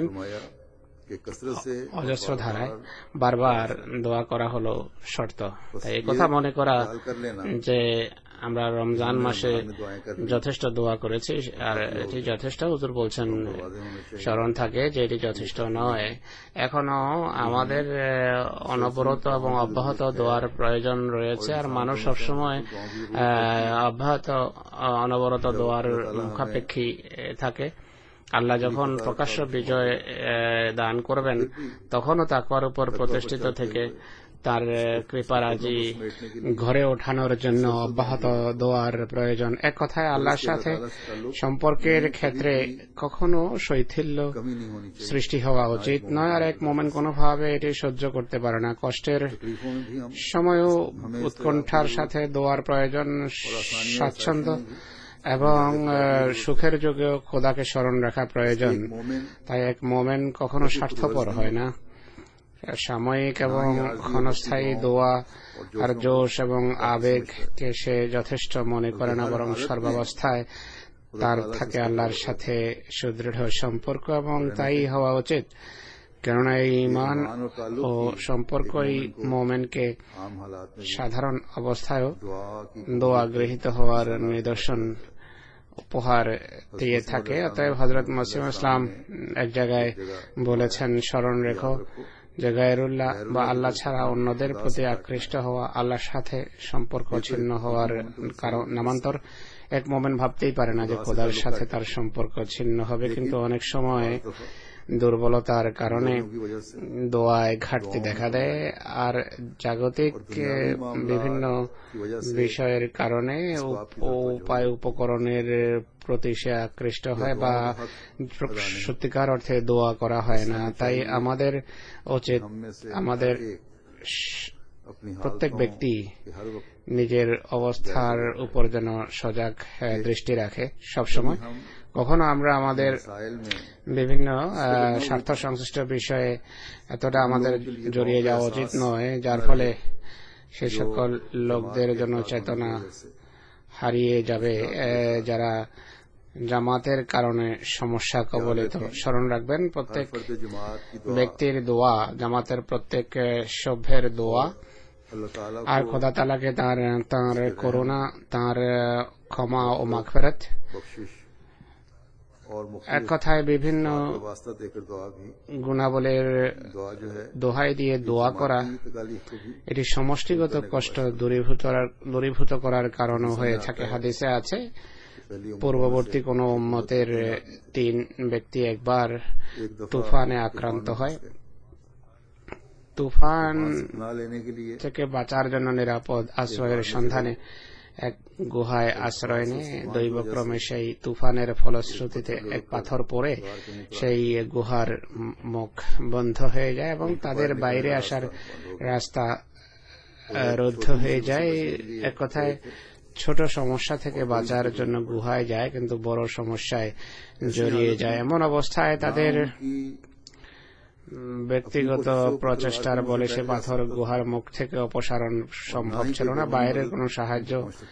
অজস্র ধারায় বারবার দোয়া করা হলো শর্ত। তাই এই কথা মনে করা যে আমরা রমজান মাসে যথেষ্ট দোয়া করেছি আর এটি যথেষ্ট, হুজুর বলছেন স্মরণ থাকে যে এটি যথেষ্ট নয়। এখনো আমাদের অনবরত এবং অব্যাহত দোয়ার প্রয়োজন রয়েছে। আর মানুষ সবসময় অব্যাহত অনবরত দোয়ার মুখাপেক্ষী থাকে। আল্লাহ যখন প্রকাশ্য বিজয় দান করবেন, তখনও তাকওয়ার উপর প্রতিষ্ঠিত থেকে তার কৃপারাজি ঘরে ওঠানোর জন্য অব্যাহত দোয়ার প্রয়োজন। এক কথায় আল্লাহর সাথে সম্পর্কের ক্ষেত্রে কখনো শৈথিল্য সৃষ্টি হওয়া উচিত নয়। আর এক মোমেন কোনোভাবে এটি সহ্য করতে পারে না। কষ্টের সময়ও উৎকণ্ঠার সাথে দোয়ার প্রয়োজন, স্বাচ্ছন্দ্য এবং সুখের যুগেও খোদাকে স্মরণ রাখা প্রয়োজন। তাই এক মোমেন কখনো স্বার্থপর হয় না। সাময়িক এবং ক্ষণস্থায়ী দোয়া আর জোশ এবং আবেগকে সে যথেষ্ট মনে করে না, বরং সর্বাবস্থায় তার থাকে আল্লাহর সাথে সুদৃঢ় সম্পর্ক, এবং তাই হওয়া উচিত। কেননা এই ঈমান ও সম্পর্কই মোমেনকে সাধারণ অবস্থায়ও দোয়া গৃহীত হওয়ার নিদর্শন উপহার দিয়ে থাকে। অতএব হযরত মসিহ ইসলাম এক জায়গায় বলেছেন, স্মরণ রেখো যে গায়রুল্লাহ বা আল্লাহ ছাড়া অন্যদের প্রতি আকৃষ্ট হওয়া আল্লাহর সাথে সম্পর্ক ছিন্ন হওয়ার কারণ নামান্তর। এক মোমেন ভাবতেই পারে না যে খোদার সাথে তার সম্পর্ক ছিন্ন হবে, কিন্তু অনেক সময় দুর্বলতার কারণে দোয়ায় ঘাটতি দেখা দেয়, আর জাগতিক বিভিন্ন বিষয়ের কারণে উপায় উপকরণের প্রতি সে আকৃষ্ট হয় বা সত্যিকার অর্থে দোয়া করা হয় না। তাই আমাদের উচিত আমাদের প্রত্যেক ব্যক্তি নিজের অবস্থার উপর যেন সজাগ দৃষ্টি রাখে সবসময়। কখনো আমরা আমাদের বিভিন্ন স্বার্থ সংশ্লিষ্ট বিষয়ে এতটা আমাদের জড়িয়ে যাওয়া উচিত নয়, যার ফলে সে সকল লোকদের জন্য চেতনা হারিয়ে যাবে যারা জামাতের কারণে সমস্যা কবলিত। স্মরণ রাখবেন, প্রত্যেক ব্যক্তির দোয়া জামাতের প্রত্যেক সভ্যের দোয়া, আর খোদা তাআলাকে তার তার করুণা, তার ক্ষমা ও মাগফিরাত, এক কথায় বিভিন্ন গুণাবলীর দোহাই দিয়ে দোয়া করা, এটি সমষ্টিগত কষ্ট দূরীভূত করার কারণও হয়ে থাকে। হাদিসে আছে, পূর্ববর্তী কোন উম্মতের তিন ব্যক্তি একবার তুফানে আক্রান্ত হয়। তুফান থেকে বাঁচার জন্য নিরাপদ আশ্রয়ের সন্ধানে এক গুহায় আশ্রয় নেয়। দৈবক্রমে সেই তুফানের ফলশ্রুতিতে এক পাথর পড়ে সেই গুহার মুখ বন্ধ হয়ে যায় এবং তাদের বাইরে আসার রাস্তা রুদ্ধ হয়ে যায়। এক কথায় ছোট সমস্যা থেকে বাঁচার জন্য গুহায় যায়, কিন্তু বড় সমস্যায় জড়িয়ে যায়। এমন অবস্থায় তাদের ব্যক্তিগত প্রচেষ্টার বলে সে পাথর গুহার মুখ থেকে অপসারণ সম্ভব ছিল না। বাইরের কোনো সাহায্য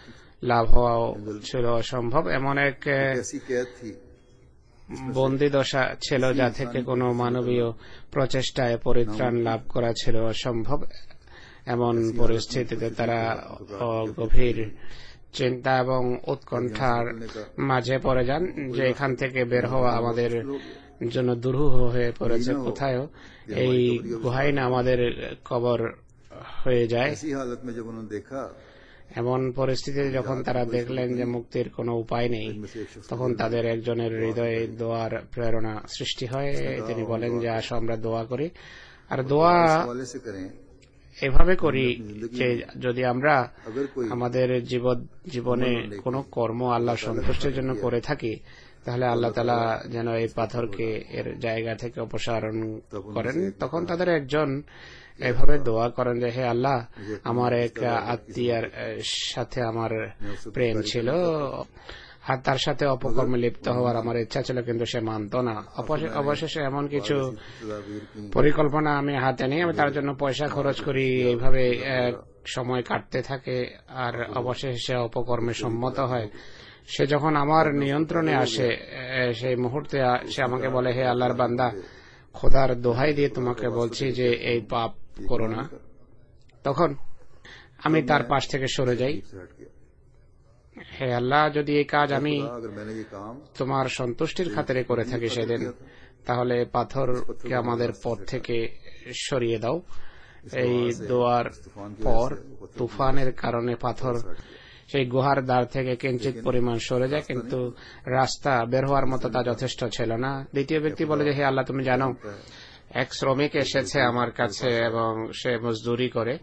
লাভ হওয়াও ছিল অসম্ভব। এমন এক ऐसी कैद थी বন্দি দশা ছিল যা থেকে কোনো মানবীয় প্রচেষ্টায় পরিত্রাণ লাভ করা ছিল অসম্ভব। এমন পরিস্থিতিতে তারা গভীর চিন্তা এবং উৎকণ্ঠার মাঝে পড়ে যান যে এখান থেকে বের হওয়া আমাদের জন্য দুরূহ হয়ে পড়েছে। কোথায় এই গুহাই না আমাদের কবর হয়ে যায়। ऐसी हालत में जब उन्होंने देखा এমন পরিস্থিতিতে যখন তারা দেখলেন যে মুক্তির কোনো উপায় নেই, তখন তাদের একজনের হৃদয়ে দোয়ার প্রেরণা সৃষ্টি হয়। তিনি বলেন যে আসো আমরা দোয়া করি। আর দোয়া वाले से करें এভাবে করি যে যদি আমরা আমাদের জীবনে কোনো কর্ম আল্লাহ সন্তুষ্টির জন্য করে থাকি, তাহলে আল্লাহ তাআলা যেন এই পাথরকে এর জায়গা থেকে অপসারণ করেন। তখন তাদের একজন এভাবে দোয়া করেন যে হে আল্লাহ, আমার এক আত্মীয়ের সাথে আমার প্রেম ছিল আর তার সাথে অপকর্মে লিপ্ত হওয়ার আমার ইচ্ছা ছিল, কিন্তু সে মানত না। অবশেষে এমন কিছু পরিকল্পনা আমি হাতে নিই, আমি তার জন্য পয়সা খরচ করি, এইভাবে সময় কাটতে থাকে আর অবশেষে সে অপকর্মে সম্মত হয়। সে যখন আমার নিয়ন্ত্রণে আসে, সেই মুহূর্তে সে আমাকে বলে হে আল্লাহর বান্দা, খোদার দোহাই দিয়ে তোমাকে বলছি যে এই পাপ করো না। তখন আমি তার পাশ থেকে সরে যাই। হে আল্লাহ, যদি এই কাজ আমি তোমার সন্তুষ্টির খাতিরে করে থাকি সেদিন, তাহলে পাথরকে আমাদের পথ থেকে সরিয়ে দাও। এই দোয়ার পর তুফানের কারণে পাথর সেই গুহার দ্বার থেকে কিঞ্চিত পরিমাণ সরে যায়, কিন্তু রাস্তা বের হওয়ার মতো তা যথেষ্ট ছিল না। দ্বিতীয় ব্যক্তি বলে যে হে আল্লাহ, তুমি জানো এক শ্রমিক এসেছে আমার কাছে এবং সে মজদুরি করে,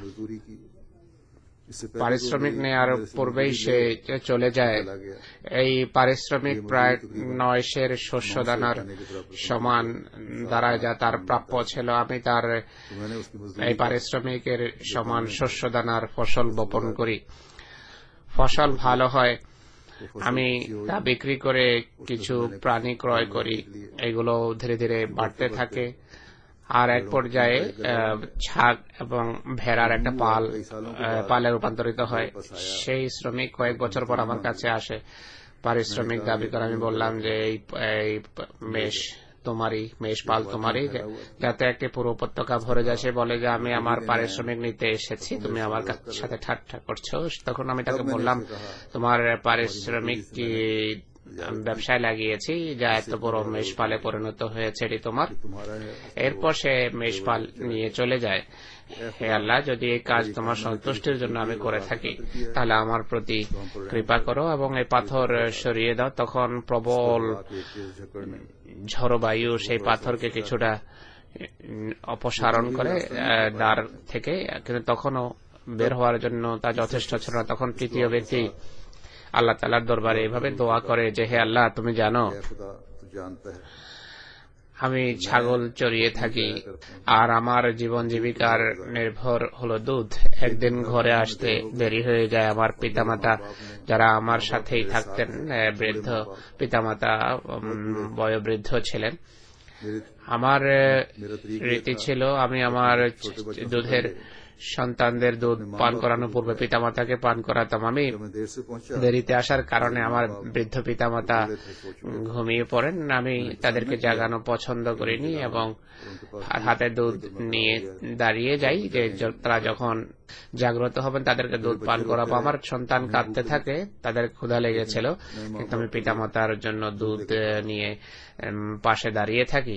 পারিশ্রমিক নেওয়ার পূর্বেই সে চলে যায়। এই পারিশ্রমিক প্রায় নয় সের শস্য দানার সমান দাঁড়ায়, যা তার প্রাপ্য ছিল। আমি তার এই পারিশ্রমিকের সমান শস্য দানার ফসল বপন করি, ফসল ভালো হয়, আমি তা বিক্রি করে কিছু প্রাণী ক্রয় করি, এগুলো ধীরে ধীরে বাড়তে থাকে। আর এক পর্যায়ে ছাগ এবং ভেড়ার একটা পাল পালে রূপান্তরিত হয়। সেই শ্রমিক কয়েক বছর পর আমার কাছে আসে, পারিশ্রমিক দাবি করে। আমি বললাম যে এই মেষ তোমারই, মেষ পাল তোমারই, যাতে একটি পুরো উপত্যকা ভরে যায়। সে বলে যে আমি আমার পারিশ্রমিক নিতে এসেছি, তুমি আমার সাথে ঠাট্টা করছো। তখন আমি তাকে বললাম তোমার পারিশ্রমিক কি ব্যবসায় লাগিয়েছি, যা এত বড় মেষ পালে পরিণত হয়েছে, এটি তোমার। এরপর সে মেষ পাল নিয়ে চলে যায়। হে আল্লাহ, যদি এই কাজ তোমার সন্তুষ্টির জন্য আমি করে থাকি, তাহলে আমার প্রতি কৃপা করো এবং এই পাথর সরিয়ে দাও। তখন প্রবল ঝড় বায়ু সেই পাথরকে কিছুটা অপসারণ করে দ্বার থেকে, কিন্তু তখনও বের হওয়ার জন্য তা যথেষ্ট ছিল না। তখন তৃতীয় ব্যক্তি আল্লাহ তাআলার দরবারে এভাবে দোয়া করে যে হে আল্লাহ, তুমি জানো আমি ছাগল চড়িয়ে থাকি আর আমার জীবন জীবিকার নির্ভর হলো দুধ। একদিন ঘরে আসতে দেরি হয়ে যায়। আমার পিতামাতা যারা আমার সাথেই থাকতেন, বৃদ্ধ পিতামাতা বয়োবৃদ্ধ ছিলেন। আমার রীতি ছিল আমি আমার দুধের সন্তানদের দুধ পান করানোর পূর্বে পিতামাতাকে পান করাতাম। আমি দেরিতে আসার কারণে আমার বৃদ্ধ পিতামাতা ঘুমিয়ে পড়েন। আমি তাদেরকে জাগানো পছন্দ করিনি এবং হাতে দুধ নিয়ে দাঁড়িয়ে যাই যে তারা যখন জাগ্রত হবেন তাদেরকে দুধ পান করাবো। আমার সন্তান কাঁদতে থাকে, তাদের ক্ষুধা লেগেছিল, কিন্তু আমি পিতামাতার জন্য দুধ নিয়ে পাশে দাঁড়িয়ে থাকি।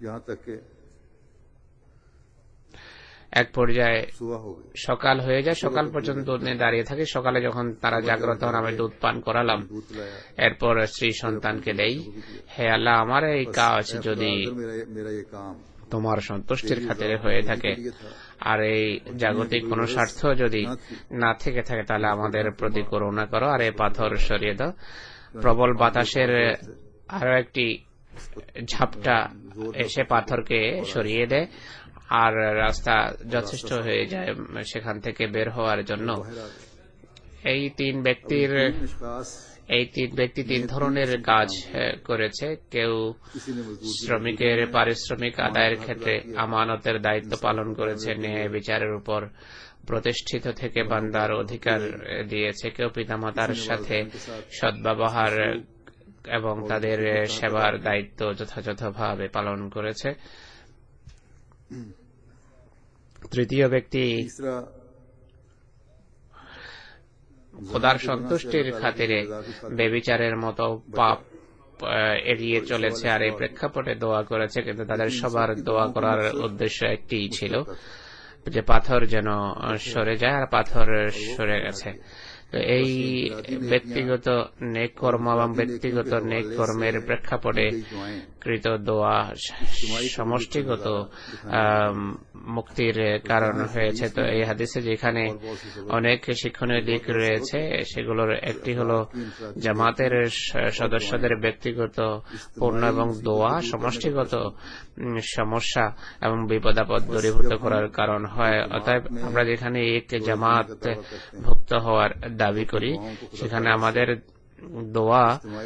এক পর্যায়ে সকাল হয়ে যায়, সকাল পর্যন্ত দুধ নিয়ে দাঁড়িয়ে থাকি। সকালে যখন তারা জাগ্রত হন, আমি দুধ পান করালাম। এরপর স্ত্রী সন্তানকে দেই। হে আল্লাহ, আমার এই কাজ যদি তোমার সন্তুষ্টির খাতিরে হয়ে থাকে আর এই জাগতিক কোন স্বার্থ যদি না থেকে থাকে, তাহলে আমাদের প্রতি করুণা করো আর এই পাথর সরিয়ে দাও। প্রবল বাতাসের আরো একটি ঝাপটা এসে পাথরকে সরিয়ে দেয় আর রাস্তা যথেষ্ট হয়ে যায় সেখান থেকে বের হওয়ার জন্য। এই তিন ব্যক্তির এই তিন ব্যক্তি তিন ধরনের কাজ করেছে। কেউ শ্রমিকের পারিশ্রমিক আদায়ের ক্ষেত্রে আমানতের দায়িত্ব পালন করেছে, ন্যায় বিচারের উপর প্রতিষ্ঠিত থেকে বান্দার অধিকার দিয়েছে। কেউ পিতামাতার সাথে সদ্ব্যবহার এবং তাদের সেবার দায়িত্ব যথাযথভাবে পালন করেছে। তৃতীয় ব্যক্তি খোদার সন্তুষ্টির খাতিরে বেবিচারের মতো পাপ এড়িয়ে চলেছে আর এই প্রেক্ষাপটে দোয়া করেছে, কিন্তু তাদের সবার দোয়া করার উদ্দেশ্য একটিই ছিল যে পাথর যেন সরে যায়, আর পাথর সরে গেছে। তো এই ব্যক্তিগত নেক কর্ম এবং ব্যক্তিগত নেক কর্মের প্রেক্ষাপটে কৃত দোয়া সমষ্টিগত মুক্তির কারণ হয়েছে। তো এই হাদিসে যেখানে অনেক শিক্ষণীয় দিক রয়েছে, সেগুলোর একটি হলো জামাতের সদস্যদের ব্যক্তিগত পূর্ণ এবং দোয়া সমষ্টিগত সমস্যা এবং বিপদ আপদ দূরীভূত করার কারণ হয়। অতএব আমরা যেখানে এক জামাত ভুক্ত হওয়ার দাবি করি, সেখানে আমাদের দোয়া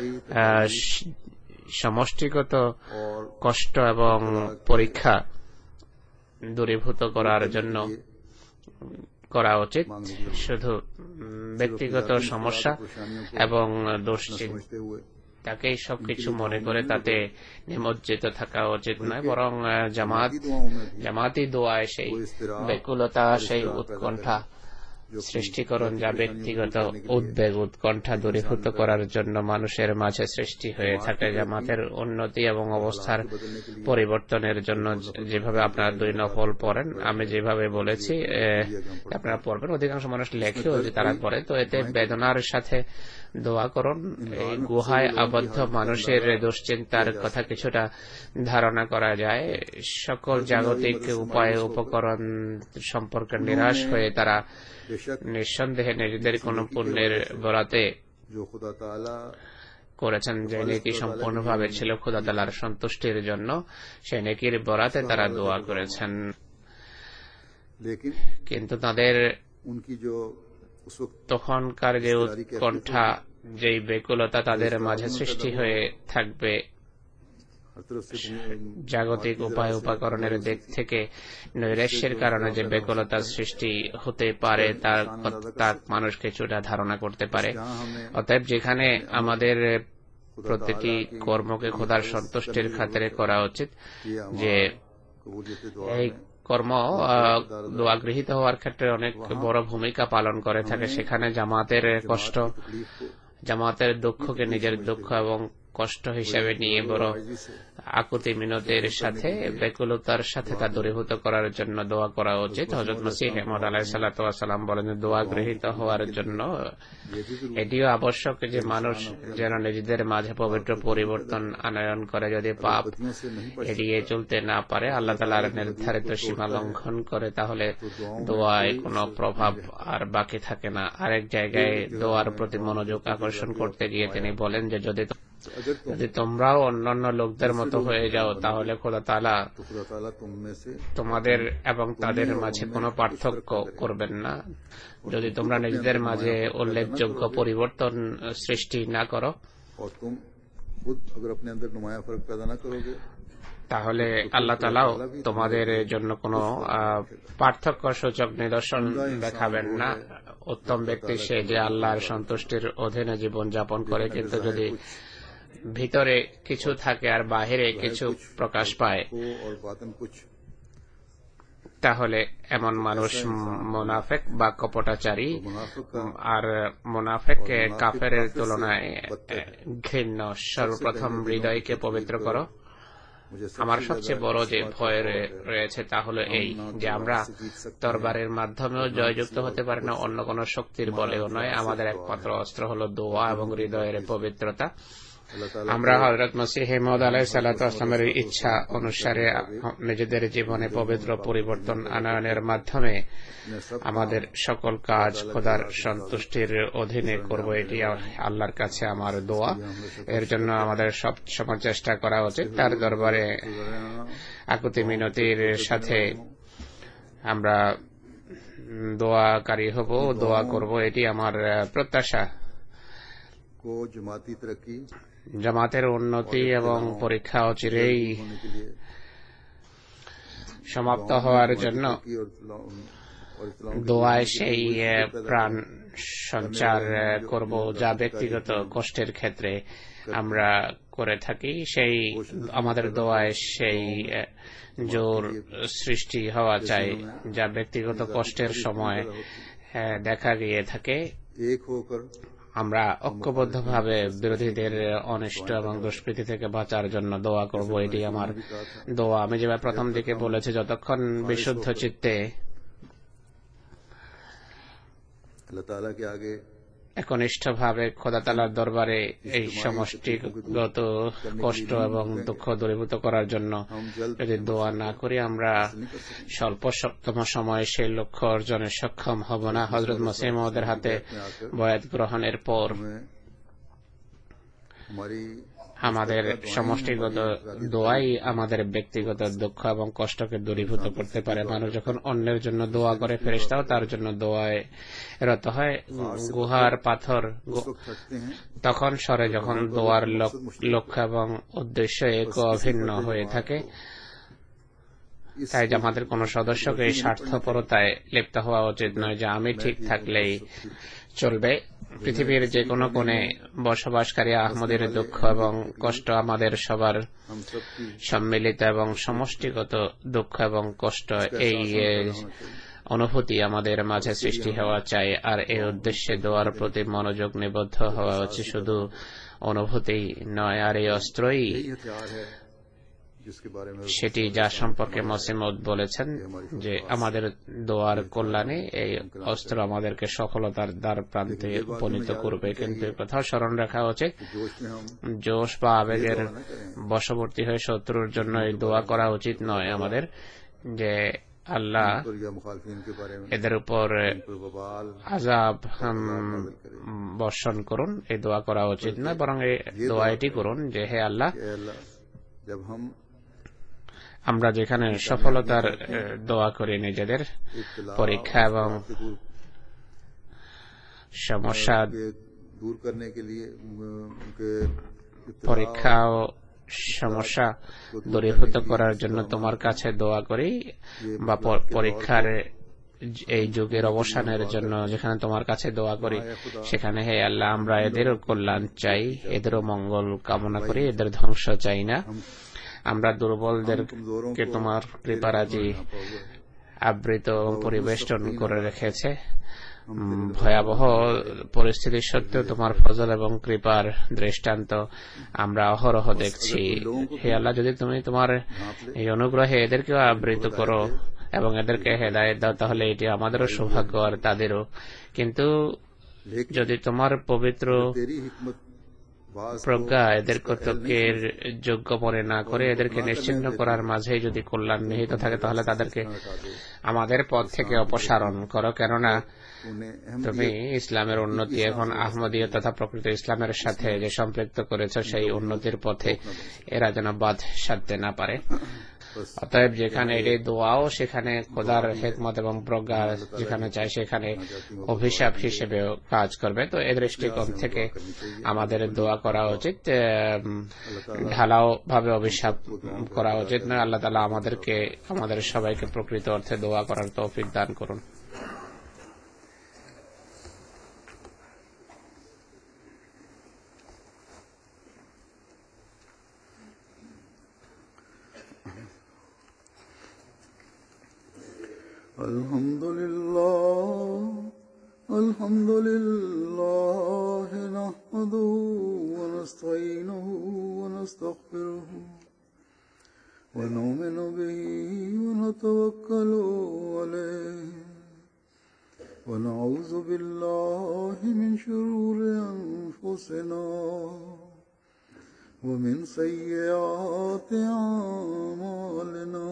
সমষ্টিগত কষ্ট এবং পরীক্ষা দূরীভূত করার জন্য করা উচিত। শুধু ব্যক্তিগত সমস্যা এবং দুশ্চিন্তাকেই সবকিছু মনে করে তাতে নিমজ্জিত থাকা উচিত নয়, বরং জামাত জামাতি দোয়ায় সেই ব্যাকুলতা, সেই উৎকণ্ঠা সৃষ্টিকরণ যা ব্যক্তিগত উদ্বেগ উৎকণ্ঠা দূরীভূত করার জন্য মানুষের মাঝে সৃষ্টি হয়ে থাকে। জামাতের উন্নতি এবং অবস্থার পরিবর্তনের জন্য যেভাবে আপনারা দুই নফল পড়েন, আমি যেভাবে বলেছি আপনারা পড়বেন, অধিকাংশ মানুষ লেখেও যে তারা পড়ে, তো এতে বেদনার সাথে দোয়া করুন। এই গুহায় আবদ্ধ মানুষের দুশ্চিন্তার কথা কিছুটা ধারণা করা যায়। সকল জাগতিক উপায় উপকরণ সম্পর্কে নিরাশ হয়ে তারা নিঃসন্দেহে নিজেদের কোন পুণ্যের বরাতে করেছেন যে নেকি সম্পূর্ণভাবে ছিল খোদা তাআলার সন্তুষ্টির জন্য, সেই নেকির বরাতে তারা দোয়া করেছেন। কিন্তু তাদের তখনকার যে উৎকণ্ঠা, যেই ব্যাকুলতা তাদের মাঝে সৃষ্টি হয়ে থাকবে, জাগতিক উপায় উপকরণের দিক থেকে নৈরাশ্যের কারণে যে ব্যাকুলতার সৃষ্টি হতে পারে, তার মানুষ কিছুটা ধারণা করতে পারে। অতএব যেখানে আমাদের প্রতিটি কর্মকে খোদার সন্তুষ্টির খাতিরে করা উচিত, যে এই কর্ম দোয়া গৃহীত হওয়ার ক্ষেত্রে অনেক বড় ভূমিকা পালন করে থাকে, সেখানে জামাতের কষ্ট, জামাতের দুঃখকে নিজের দুঃখ এবং কষ্ট হিসেবে নিয়ে বড় আকুতি মিনতের সাথে ব্যাকুলতার সাথে তা দূরীভূত করার জন্য দোয়া করা উচিত। হযরত মসিহ মাউউদ আলাইহিস সালাতু ওয়াস সালাম বলেন, দোয়া গৃহীত হওয়ার জন্য এটিও আবশ্যক যে মানুষ যেন নিজেদের মাঝে পবিত্র পরিবর্তন আনয়ন করে। যদি পাপ এড়িয়ে চলতে না পারে, আল্লাহ তাআলার নির্ধারিত সীমা লঙ্ঘন করে, তাহলে দোয়ায় কোনো প্রভাব আর বাকি থাকে না। আরেক জায়গায় দোয়ার প্রতি মনোযোগ আকর্ষণ করতে গিয়ে তিনি বলেন যে যদি যদি তোমরাও অন্যান্য লোকদের মতো হয়ে যাও, তাহলে খোদা তাআলা তোমাদের এবং তাদের মাঝে কোনো পার্থক্য করবেন না। যদি তোমরা নিজেদের মাঝে উল্লেখযোগ্য পরিবর্তন সৃষ্টি না করো, তাহলে আল্লাহ তাআলাও তোমাদের জন্য কোনো পার্থক্য সূচক নিদর্শন দেখাবেন না। উত্তম ব্যক্তি সে যে আল্লাহর সন্তুষ্টির অধীনে জীবন যাপন করে, কিন্তু যদি ভিতরে কিছু থাকে আর বাহিরে কিছু প্রকাশ পায়, তাহলে এমন মানুষ মুনাফিক বা কপটাচারী। আর মুনাফিক কাফেরের তুলনায় ঘৃণ্য। সর্বপ্রথম হৃদয়কে পবিত্র করো। আমার সবচেয়ে বড় যে ভয় রয়েছে তা হলো এই যে আমরা তরবারের মাধ্যমেও জয়যুক্ত হতে পারি না, অন্য কোনো শক্তির বলেও নয়। আমাদের একমাত্র অস্ত্র হলো দোয়া এবং হৃদয়ের পবিত্রতা। আমরা হযরত মসিহ মাউউদ আলাইহিস সালাতু ওয়াস সালামের ইচ্ছা অনুসারে নিজেদের জীবনে পবিত্র পরিবর্তন আনয়নের মাধ্যমে আমাদের সকল কাজ খোদার সন্তুষ্টির অধীনে করব, এটি আল্লাহর কাছে আমার দোয়া। এর জন্য আমাদের সব সময় চেষ্টা করা উচিত তার দরবারে আকুতি মিনতির সাথে আমরা দোয়াকারী হব, দোয়া করব, এটি আমার প্রত্যাশা। জামাতের উন্নতি এবং পরীক্ষা অচিরেই সমাপ্ত হওয়ার জন্য দোয়ায় সেই প্রাণ সঞ্চার করব যা ব্যক্তিগত কষ্টের ক্ষেত্রে আমরা করে থাকি। সেই আমাদের দোয়ায় সেই জোর সৃষ্টি হওয়া চাই যা ব্যক্তিগত কষ্টের সময় দেখা গিয়ে থাকে। আমরা ঐক্যবদ্ধভাবে বিরোধীদের অনিষ্ট এবং দুষ্কৃতি থেকে বাঁচার জন্য দোয়া করব। এটি আমার দোয়া। আমি যেভাবে প্রথম দিকে বলেছি, যতক্ষণ বিশুদ্ধ চিত্তে একনিষ্ঠভাবে খোদা তাআলার দরবারে এই সমষ্টিগত কষ্ট এবং দুঃখ দূরীভূত করার জন্য যদি দোয়া না করি, আমরা স্বল্পতম সময়ে সেই লক্ষ্য অর্জনে সক্ষম হব না। হযরত মসিহ মউদের হাতে বয়াত গ্রহণের পর আমাদের সমষ্টিগত দোয়াই আমাদের ব্যক্তিগত দুঃখ এবং কষ্টকে দূরীভূত করতে পারে। মানুষ যখন অন্যের জন্য দোয়া করে, ফেরেশতাও তার জন্য দোয়ায় রত হয়। গুহার পাথর তখন সরে যখন দোয়ার লক্ষ্য এবং উদ্দেশ্য এক অভিন্ন হয়ে থাকে। তাই যে আমাদের কোন সদস্যকে এই স্বার্থপরতায় লিপ্ত হওয়া উচিত নয় যে আমি ঠিক থাকলেই চলবে। পৃথিবীর যে কোনো কোণে বসবাসকারী আহমদের দুঃখ এবং কষ্ট আমাদের সবার সম্মিলিত এবং সমষ্টিগত দুঃখ এবং কষ্ট, এই অনুভূতি আমাদের মাঝে সৃষ্টি হওয়া চাই। আর এই উদ্দেশ্যে দোয়ার প্রতি মনোযোগ নিবদ্ধ হওয়া উচিত, শুধু অনুভূতি নয়। আর এই অস্ত্রই সেটি যা সম্পর্কে মসিহ মউদ বলেছেন যে আমাদের দোয়ার কল্যাণে এই অস্ত্র আমাদেরকে সফলতার দ্বার প্রান্তে উপনীত করবে। কিন্তু কোথাও স্মরণ রাখা উচিত, জোশ বা আবেগের বশবর্তী হয়ে শত্রুর জন্য এই দোয়া করা উচিত নয় আমাদের, যে আল্লাহ এদের উপর আযাব বর্ষণ করুন। এই দোয়া করা উচিত নয়, বরং এই দোয়া এটি করুন যে হে আল্লাহ, আমরা যেখানে সফলতার দোয়া করি, নিজেদের পরীক্ষা এবং সমস্যা পরীক্ষা ও সমস্যা দূরীভূত করার জন্য তোমার কাছে দোয়া করি, বা পরীক্ষার এই যুগের অবসানের জন্য যেখানে তোমার কাছে দোয়া করি, সেখানে হে আল্লাহ আমরা এদেরও কল্যাণ চাই, এদেরও মঙ্গল কামনা করি, এদের ধ্বংস চাই না। আমরা দুর্বলদেরকে তোমার কৃপারাজি আবৃত পরিবেষ্টন করে রেখেছে। ভয়াবহ পরিস্থিতি সত্ত্বেও তোমার ফজল এবং কৃপার দৃষ্টান্ত আমরা অহরহ দেখছি। হে আল্লাহ, যদি তুমি তোমার এই অনুগ্রহে এদেরকেও আবৃত করো এবং এদেরকে হেদায়েত দাও, তাহলে এটি আমাদেরও সৌভাগ্য আর তাদেরও। কিন্তু যদি তোমার পবিত্র প্রজ্ঞা এদের কর্তব্যের যোগ্য মনে না করে এদেরকে নিশ্চিহ্ন করার মাঝে যদি কল্যাণ নিহিত থাকে, তাহলে তাদেরকে আমাদের পথ থেকে অপসারণ করো। কেননা তুমি ইসলামের উন্নতি এখন আহমদীয় তথা প্রকৃত ইসলামের সাথে যে সম্পৃক্ত করেছ, সেই উন্নতির পথে এরা যেন বাধ সাধতে না পারে। অতএব যেখানে এটি দোয়াও, সেখানে খোদার হিকমত এবং প্রজ্ঞা যেখানে চাই সেখানে অভিশাপ হিসেবেও কাজ করবে। তো এই দৃষ্টিকোণ থেকে আমাদের দোয়া করা উচিত, ঢালাও ভাবে অভিশাপ করা উচিত নয়। আল্লাহ তাআলা আমাদেরকে আমাদের সবাইকে প্রকৃত অর্থে দোয়া করার তৌফিক দান করুন। আলহামদুলিল্লাহ আলহামদুলিল্লাহ নাহমাদুহু ওয়া নাস্তাঈনুহু ওয়া নাস্তাগফিরুহু ওয়া নু'মিনু বিহি ওয়া নাতাওয়াক্কালু আলাইহি ওয়া নাউযু বিল্লাহি মিন শুরুরি আনফুসিনা ওয়া মিন সাইয়্যাতি আ'মালিনা।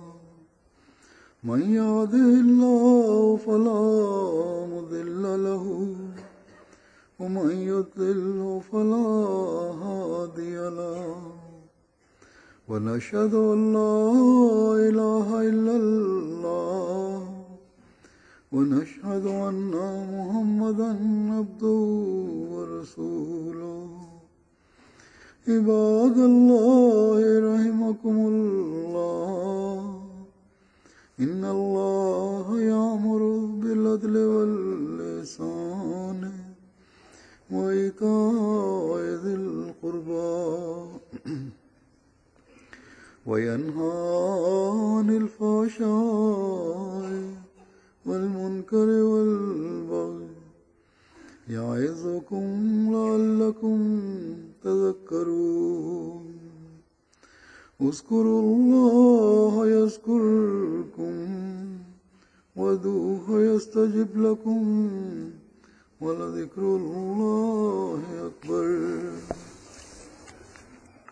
من يهده الله فلا مضل له ومن يضلل فلا هادي له ونشهد أن لا إله إلا الله ونشهد أن محمدا عبده ورسوله. عباد الله رحمكم الله، إن الله يأمر يعظكم لعلكم تذكرون اذكروا الله يذكركم وادعوه يستجب لكم ولذكر الله أكبر